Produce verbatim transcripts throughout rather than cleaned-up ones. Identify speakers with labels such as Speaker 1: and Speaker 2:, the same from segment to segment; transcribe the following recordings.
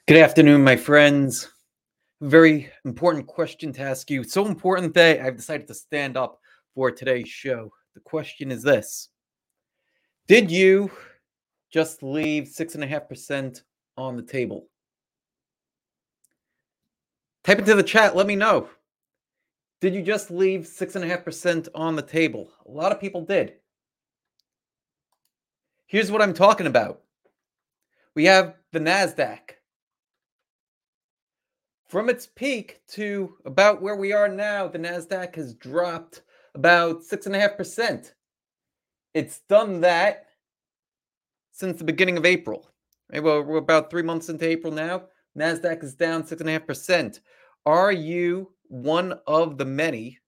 Speaker 1: Good afternoon, my friends. Very important question to ask you. So important that I've decided to stand up for today's show. The question is this: Did you just leave six and a half percent on the table? Type into the chat. Let me know. Did you just leave six and a half percent on the table? A lot of people did. Here's what I'm talking about. We have the NASDAQ. From its peak to about where we are now, the NASDAQ has dropped about six and a half percent. It's done that since the beginning of April. Right? Well, we're about three months into April now. NASDAQ is down six and a half percent. Are you one of the many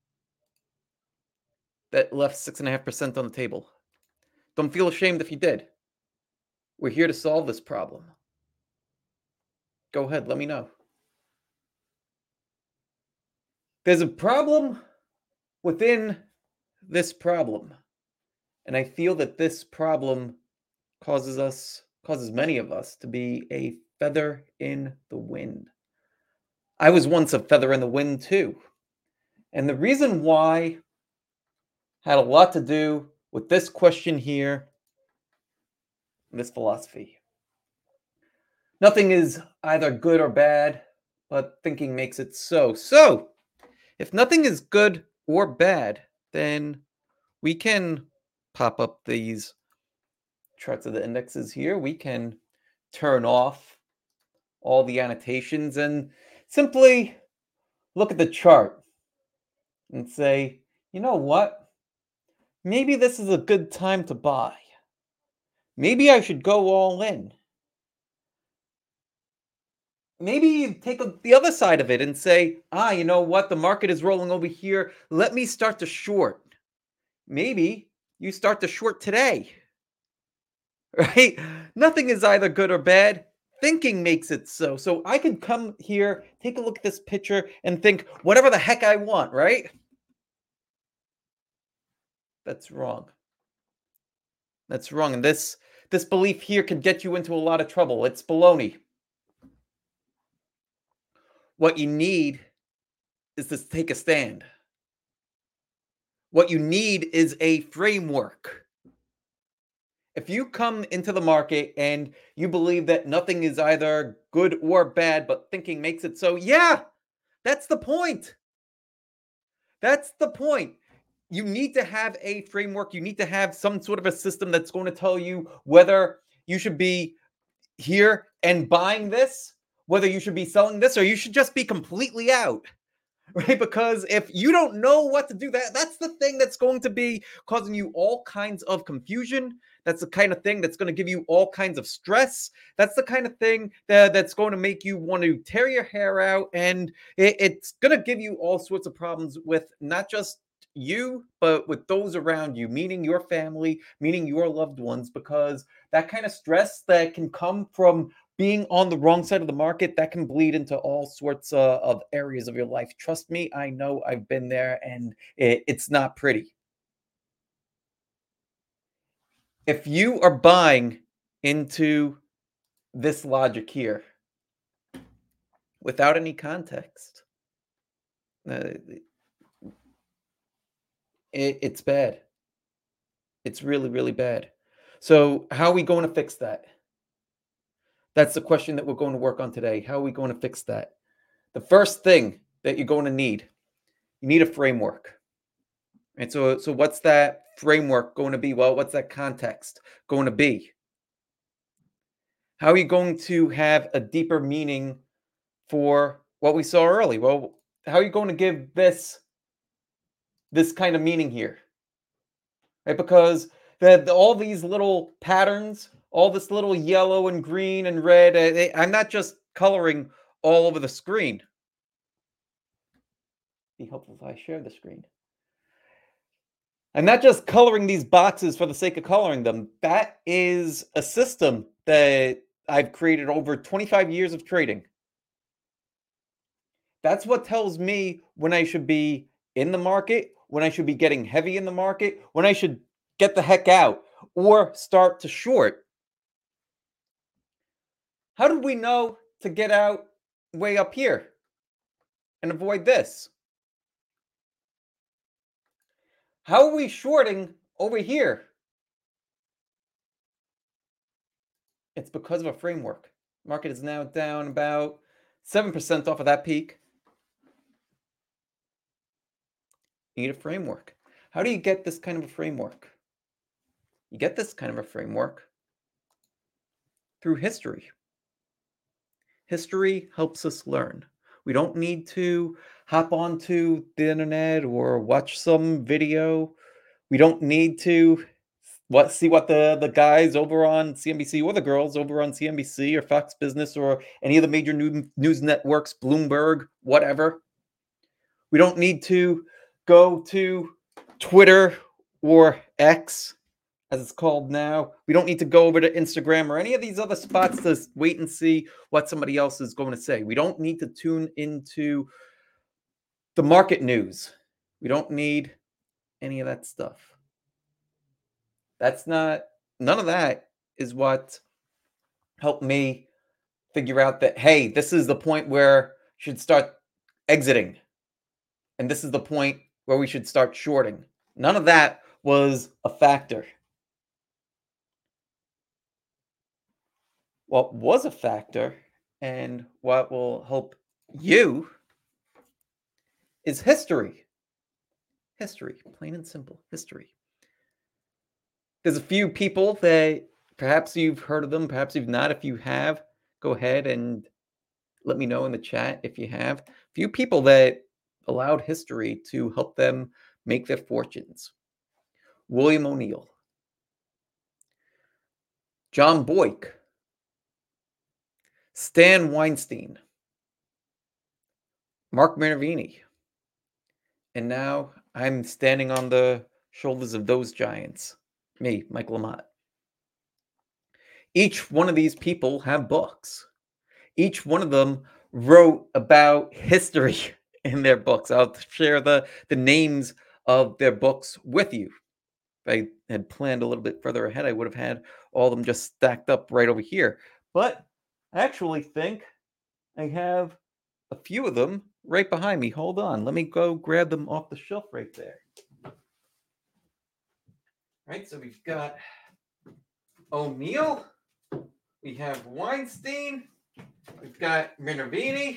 Speaker 1: that left six and a half percent on the table? Don't feel ashamed if you did. We're here to solve this problem. Go ahead, let me know. There's a problem within this problem. And I feel that this problem causes us, causes many of us to be a feather in the wind. I was once a feather in the wind too. And the reason why had a lot to do with this question here, this philosophy. Nothing is either good or bad, but thinking makes it so. So, if nothing is good or bad, then we can pop up these charts of the indexes here. We can turn off all the annotations and simply look at the chart and say, you know what? Maybe this is a good time to buy. Maybe I should go all in. Maybe you take a, the other side of it and say, ah, you know what? The market is rolling over here. Let me start to short. Maybe you start to short today, right? Nothing is either good or bad. Thinking makes it so. So I could come here, take a look at this picture, and think whatever the heck I want, right? That's wrong. That's wrong. And this this belief here could get you into a lot of trouble. It's baloney. What you need is to take a stand. What you need is a framework. If you come into the market and you believe that nothing is either good or bad, but thinking makes it so, yeah, that's the point. That's the point. You need to have a framework. You need to have some sort of a system that's going to tell you whether you should be here and buying this, whether you should be selling this, or you should just be completely out. Right? Because if you don't know what to do, that that's the thing that's going to be causing you all kinds of confusion. That's the kind of thing that's going to give you all kinds of stress. That's the kind of thing that, that's going to make you want to tear your hair out. And it, it's going to give you all sorts of problems with not just you, but with those around you, meaning your family, meaning your loved ones, because that kind of stress that can come from being on the wrong side of the market, that can bleed into all sorts uh, of areas of your life. Trust me, I know, I've been there, and it, it's not pretty. If you are buying into this logic here without any context, uh, it, it's bad. It's really, really bad. So, how are we going to fix that? That's the question that we're going to work on today. How are we going to fix that? The first thing that you're going to need, you need a framework. And so, so what's that framework going to be? Well, what's that context going to be? How are you going to have a deeper meaning for what we saw early? Well, how are you going to give this this kind of meaning here? Right? Because the, the- all these little patterns, all this little yellow and green and red, uh, they- I'm not just coloring all over the screen. Be helpful if I share the screen. I'm not just coloring these boxes for the sake of coloring them. That is a system that I've created over twenty-five years of trading. That's what tells me when I should be in the market, when I should be getting heavy in the market, when I should get the heck out or start to short. How did we know to get out way up here and avoid this? How are we shorting over here? It's because of a framework. Market is now down about seven percent off of that peak. You need a framework. How do you get this kind of a framework? You get this kind of a framework through history. History helps us learn. We don't need to hop onto the internet or watch some video. We don't need to what see what the, the guys over on C N B C or the girls over on C N B C or Fox Business or any of the major new, news networks, Bloomberg, whatever. We don't need to go to Twitter or X, as it's called now. We don't need to go over to Instagram or any of these other spots to wait and see what somebody else is going to say. We don't need to tune into the market news. We don't need any of that stuff. That's not, none of that is what helped me figure out that, hey, this is the point where you should start exiting. And this is the point where we should start shorting. None of that was a factor. What was a factor and what will help you is history. History, plain and simple, history. There's a few people that perhaps you've heard of them, perhaps you've not. If you have, go ahead and let me know in the chat if you have. A few people that allowed history to help them make their fortunes. William O'Neill, John Boyk, Stan Weinstein, Mark Minervini, and now I'm standing on the shoulders of those giants. Me, Mike Lamott. Each one of these people have books. Each one of them wrote about history in their books. I'll share the, the names of their books with you. If I had planned a little bit further ahead, I would have had all of them just stacked up right over here. But I actually think I have a few of them right behind me. Hold on. Let me go grab them off the shelf right there. Right, so we've got O'Neill, we have Weinstein, we've got Minervini.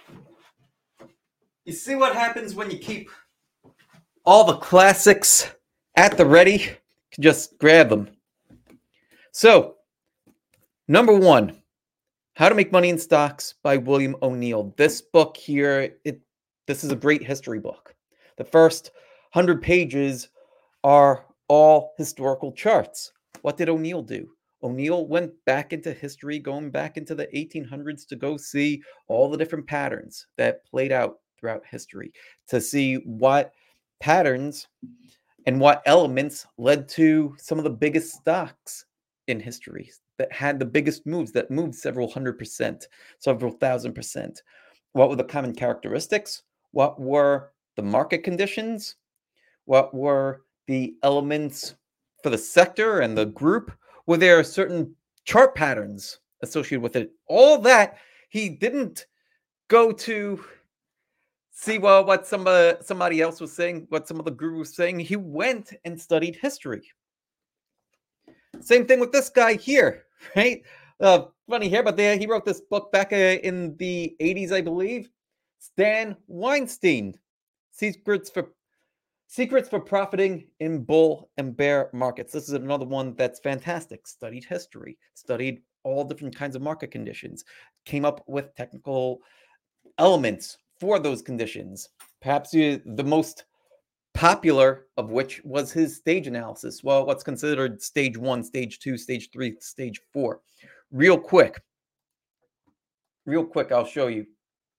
Speaker 1: You see what happens when you keep all the classics at the ready? You can just grab them. So, number one, How to Make Money in Stocks by William O'Neill. This book here, it this is a great history book. The first one hundred pages are all historical charts. What did O'Neill do? O'Neill went back into history, going back into the eighteen hundreds to go see all the different patterns that played out throughout history, to see what patterns and what elements led to some of the biggest stocks in history that had the biggest moves, that moved several hundred percent, several thousand percent. What were the common characteristics? What were the market conditions? What were the elements for the sector and the group? Were there certain chart patterns associated with it? All that he didn't go to see well what somebody, somebody else was saying, what some of the gurus were saying. He went and studied history. Same thing with this guy here, right? Uh, funny here, but they, he wrote this book back uh, in the eighties, I believe. Stan Weinstein, Secrets for Secrets for Profiting in Bull and Bear Markets. This is another one that's fantastic. Studied history, studied all different kinds of market conditions, came up with technical elements for those conditions. Perhaps you, the most popular of which was his stage analysis. Well, what's considered stage one, stage two, stage three, stage four. Real quick, real quick, I'll show you.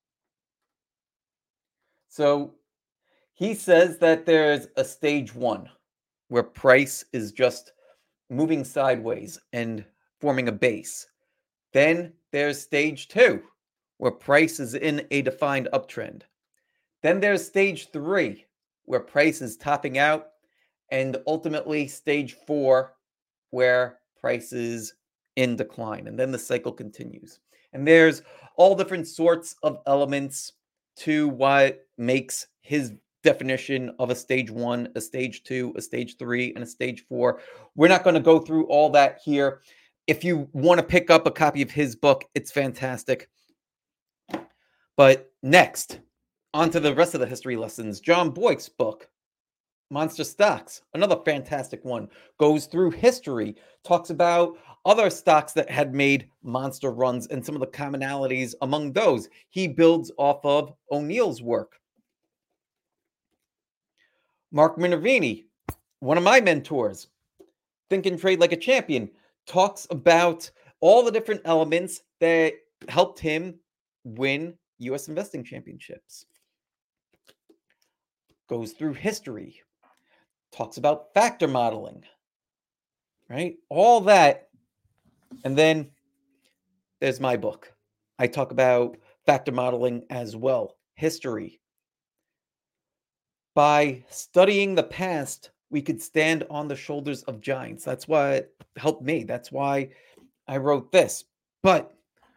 Speaker 1: So he says that there's a stage one where price is just moving sideways and forming a base. Then there's stage two where price is in a defined uptrend. Then there's stage three where price is topping out, and ultimately stage four where price is in decline. And then the cycle continues. And there's all different sorts of elements to what makes his definition of a stage one, a stage two, a stage three, and a stage four. We're not going to go through all that here. If you want to pick up a copy of his book, it's fantastic. But next, on to the rest of the history lessons. John Boyke's book, Monster Stocks, another fantastic one, goes through history, talks about other stocks that had made monster runs and some of the commonalities among those. He builds off of O'Neill's work. Mark Minervini, one of my mentors, Think and Trade Like a Champion, talks about all the different elements that helped him win U S investing championships. Goes through history, talks about factor modeling, right? All that. And then there's my book. I talk about factor modeling as well, history. By studying the past, we could stand on the shoulders of giants. That's what helped me. That's why I wrote this. But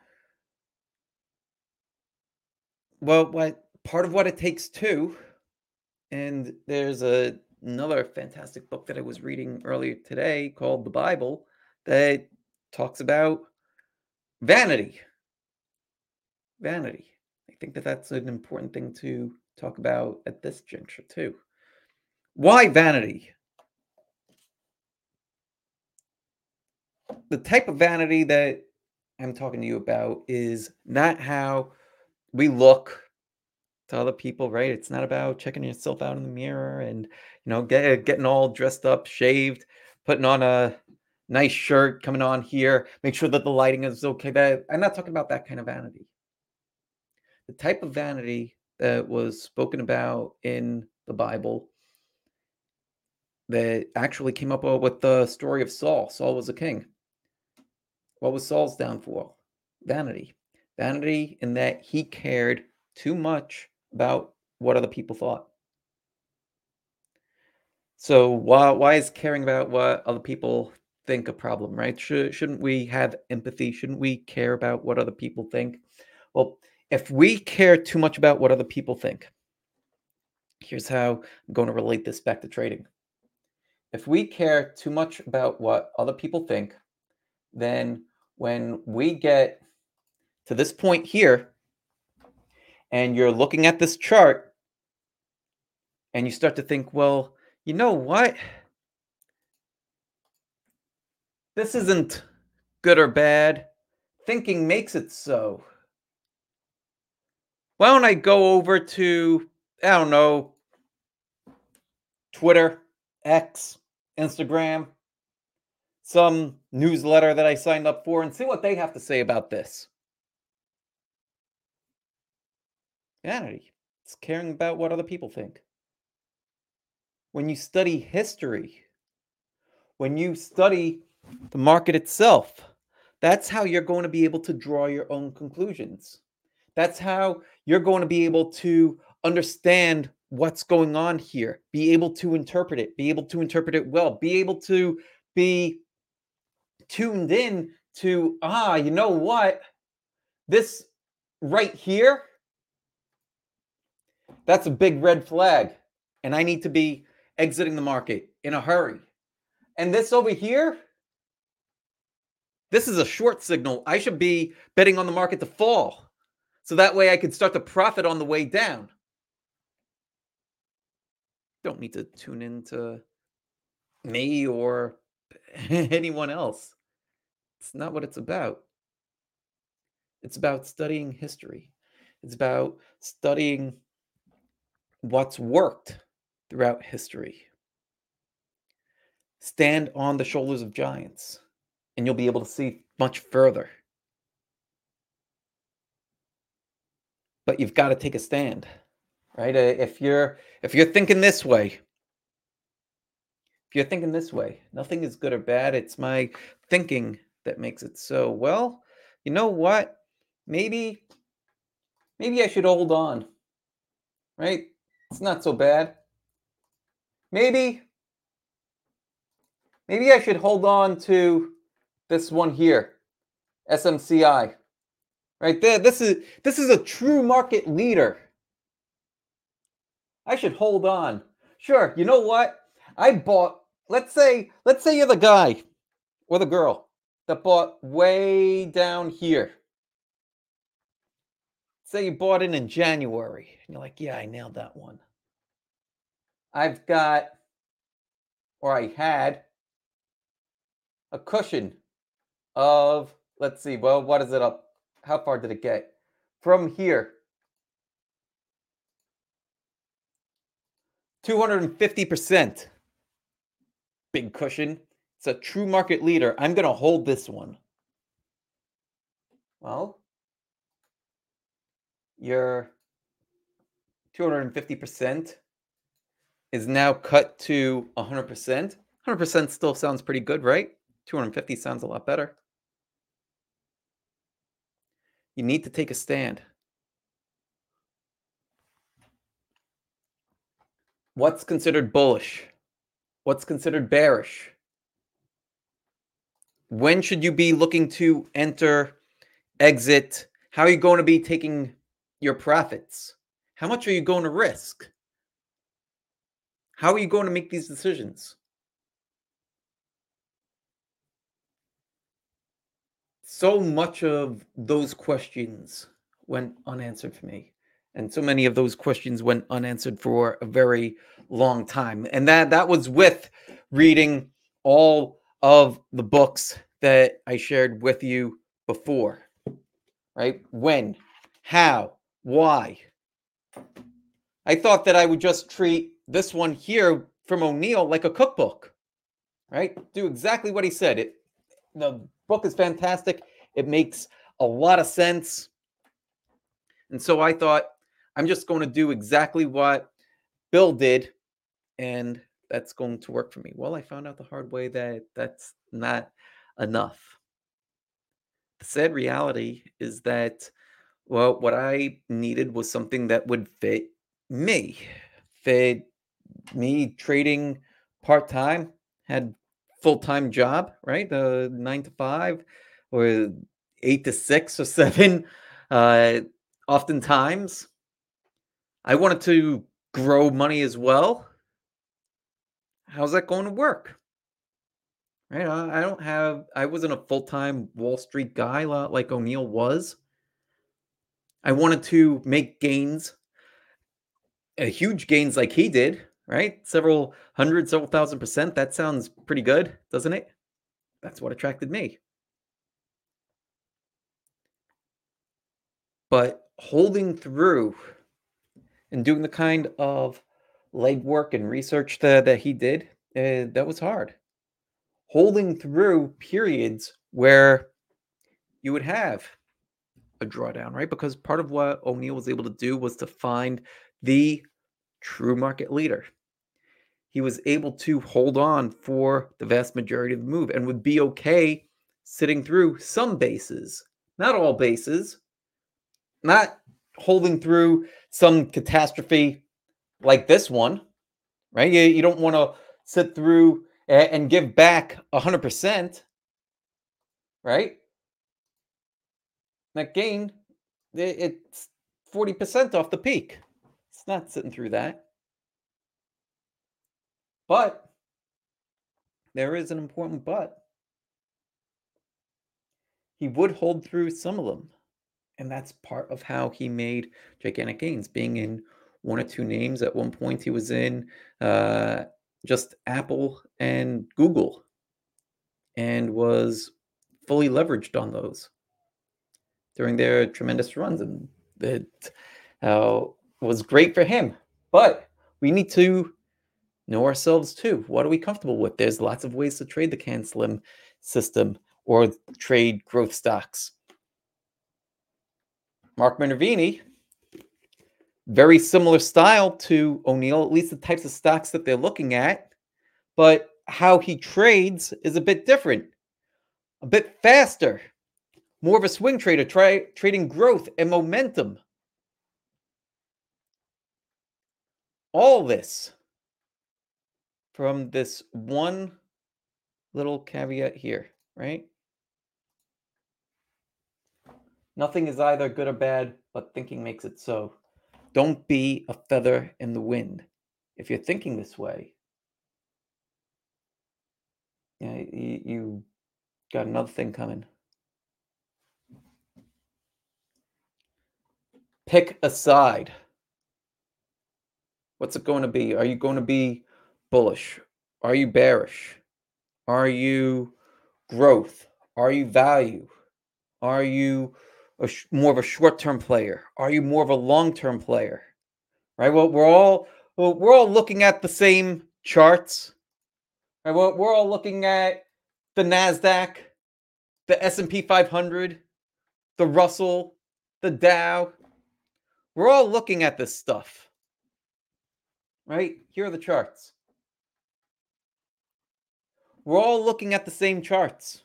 Speaker 1: well, what part of what it takes too, and there's a another fantastic book that I was reading earlier today called The Bible that talks about vanity. Vanity. I think that that's an important thing to talk about at this juncture too. Why vanity? The type of vanity that I'm talking to you about is not how we look to other people, right? It's not about checking yourself out in the mirror and, you know, get, getting all dressed up, shaved, putting on a nice shirt, coming on here, make sure that the lighting is okay. That I'm not talking about that kind of vanity. The type of vanity that was spoken about in the Bible that actually came up with the story of Saul. Saul was a king. What was Saul's downfall? Vanity. Vanity in that he cared too much about what other people thought. So why why is caring about what other people think a problem, right? Should, shouldn't we have empathy? Shouldn't we care about what other people think? Well, if we care too much about what other people think, here's how I'm going to relate this back to trading. If we care too much about what other people think, then when we get to this point here and you're looking at this chart and you start to think, well, you know what? This isn't good or bad. Thinking makes it so. Why don't I go over to, I don't know, Twitter, X, Instagram, some newsletter that I signed up for and see what they have to say about this? Vanity. It's caring about what other people think. When you study history, when you study the market itself, that's how you're going to be able to draw your own conclusions. That's how you're going to be able to understand what's going on here, be able to interpret it, be able to interpret it well, be able to be tuned in to, ah, you know what? This right here, that's a big red flag. And I need to be exiting the market in a hurry. And this over here, this is a short signal. I should be betting on the market to fall. So that way I could start to profit on the way down. Don't need to tune into me or anyone else. It's not what it's about. It's about studying history. It's about studying what's worked throughout history. Stand on the shoulders of giants, and you'll be able to see much further. But you've got to take a stand, right? If you're if you're thinking this way, if you're thinking this way, nothing is good or bad. It's my thinking that makes it so. Well, you know what? Maybe maybe I should hold on. Right? It's not so bad. Maybe maybe I should hold on to this one here, S M C I. right there. This is this is a true market leader. I should hold on. Sure, you know what? I bought, let's say, let's say you're the guy or the girl that bought way down here. Say you bought it in January. And you're like, yeah, I nailed that one. I've got, or I had, a cushion of, let's see, well, what is it up? How far did it get? From here, two hundred fifty percent. Big cushion. It's a true market leader. I'm going to hold this one. Well, your two hundred fifty percent is now cut to one hundred percent. one hundred percent still sounds pretty good, right? two hundred fifty sounds a lot better. You need to take a stand. What's considered bullish? What's considered bearish? When should you be looking to enter, exit? How are you going to be taking your profits? How much are you going to risk? How are you going to make these decisions? So much of those questions went unanswered for me. And so many of those questions went unanswered for a very long time. And that that was with reading all of the books that I shared with you before. Right? When, how, why. I thought that I would just treat this one here from O'Neill like a cookbook. Right? Do exactly what he said. It the book is fantastic. It makes a lot of sense. And so I thought, I'm just going to do exactly what Bill did, and that's going to work for me. Well, I found out the hard way that that's not enough. The sad reality is that, well, what I needed was something that would fit me, fit me trading part time, had full time job, right? The nine to five or eight to six or seven. Uh, oftentimes, I wanted to grow money as well. How's that going to work? Right? I, I don't have. I wasn't a full time Wall Street guy li- like O'Neill was. I wanted to make gains, uh, huge gains like he did. Right? Several hundred, several thousand percent. That sounds pretty good, doesn't it? That's what attracted me. But holding through and doing the kind of legwork and research that, that he did, uh, that was hard. Holding through periods where you would have a drawdown, right? Because part of what O'Neill was able to do was to find the true market leader. He was able to hold on for the vast majority of the move and would be okay sitting through some bases, not all bases, not holding through some catastrophe like this one, right? You, you don't want to sit through and, and give back one hundred percent, right? That gain, it's forty percent off the peak. It's not sitting through that. But there is an important but. He would hold through some of them. And that's part of how he made gigantic gains, being in one or two names. At one point, he was in uh, just Apple and Google and was fully leveraged on those during their tremendous runs. And it uh, was great for him. But we need to know ourselves too. What are we comfortable with? There's lots of ways to trade the CanSlim system or trade growth stocks. Mark Minervini, very similar style to O'Neill, at least the types of stocks that they're looking at, but how he trades is a bit different, a bit faster, more of a swing trader, try, trading growth and momentum. All this from this one little caveat here, right? Nothing is either good or bad, but thinking makes it so. Don't be a feather in the wind. If you're thinking this way, you, know, you, you got another thing coming. Pick a side. What's it going to be? Are you going to be bullish? Are you bearish? Are you growth? Are you value? Are you a sh- more of a short-term player? Are you more of a long-term player? Right? Well, we're all well, we're all looking at the same charts. Right? Well, we're all looking at the Nasdaq, the S and P five hundred, the Russell, the Dow. We're all looking at this stuff. Right? Here are the charts. We're all looking at the same charts.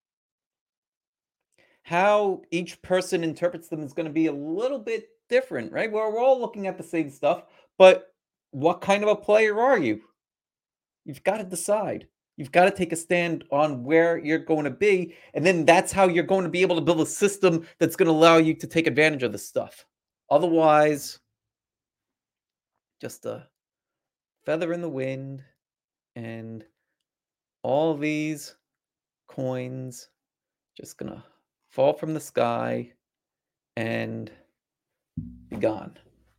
Speaker 1: How each person interprets them is going to be a little bit different, right? Well, we're all looking at the same stuff, but what kind of a player are you? You've got to decide. You've got to take a stand on where you're going to be. And then that's how you're going to be able to build a system that's going to allow you to take advantage of this stuff. Otherwise, just a feather in the wind and all these coins just going to fall from the sky and be gone.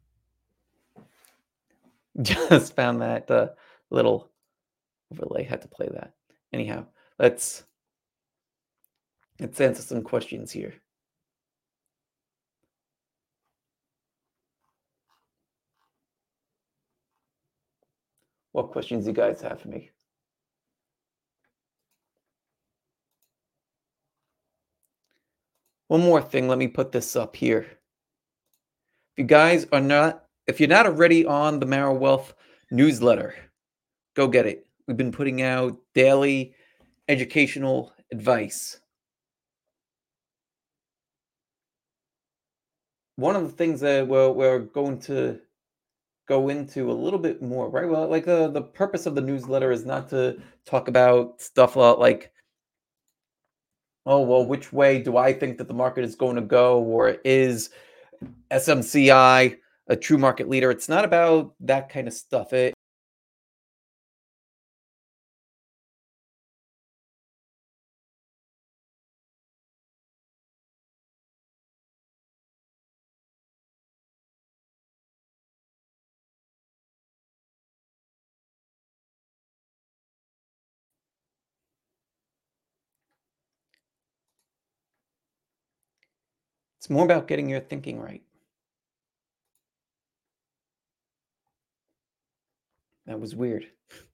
Speaker 1: Just found that uh, little overlay. Had to play that. Anyhow, let's let's answer some questions here. What questions do you guys have for me? One more thing. Let me put this up here. If you guys are not, if you're not already on the Marrow Wealth newsletter, go get it. We've been putting out daily educational advice. One of the things that we're, we're going to go into a little bit more, right? Well, like uh, the purpose of the newsletter is not to talk about stuff like, oh, well, which way do I think that the market is going to go? Or is S M C I a true market leader? It's not about that kind of stuff. It, it's more about getting your thinking right. That was weird.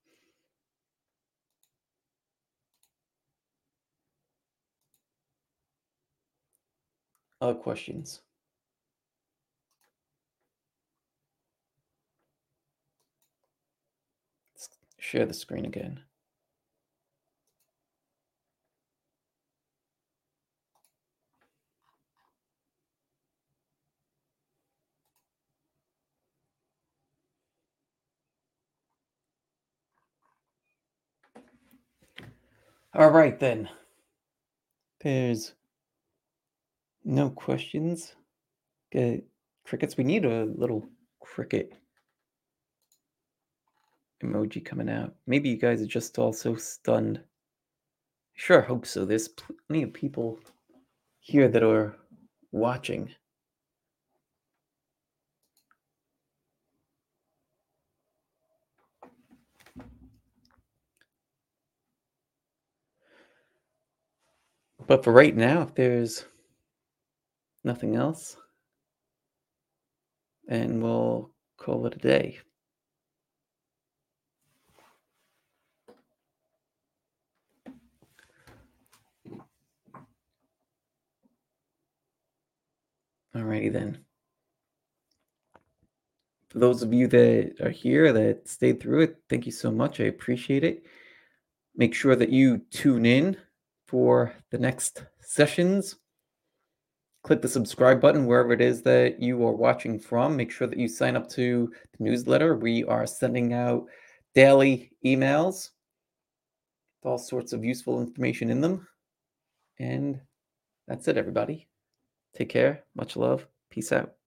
Speaker 1: Other questions? Let's share the screen again. All right, then. There's no questions. Okay, crickets. We need a little cricket emoji coming out. Maybe you guys are just all so stunned. Sure, hope so. There's plenty of people here that are watching. But for right now, if there's nothing else, then we'll call it a day. Alrighty then. For those of you that are here that stayed through it, thank you so much. I appreciate it. Make sure that you tune in for the next sessions. Click the subscribe button wherever it is that you are watching from. Make sure that you sign up to the newsletter. We are sending out daily emails with all sorts of useful information in them. And that's it, everybody. Take care. Much love. Peace out.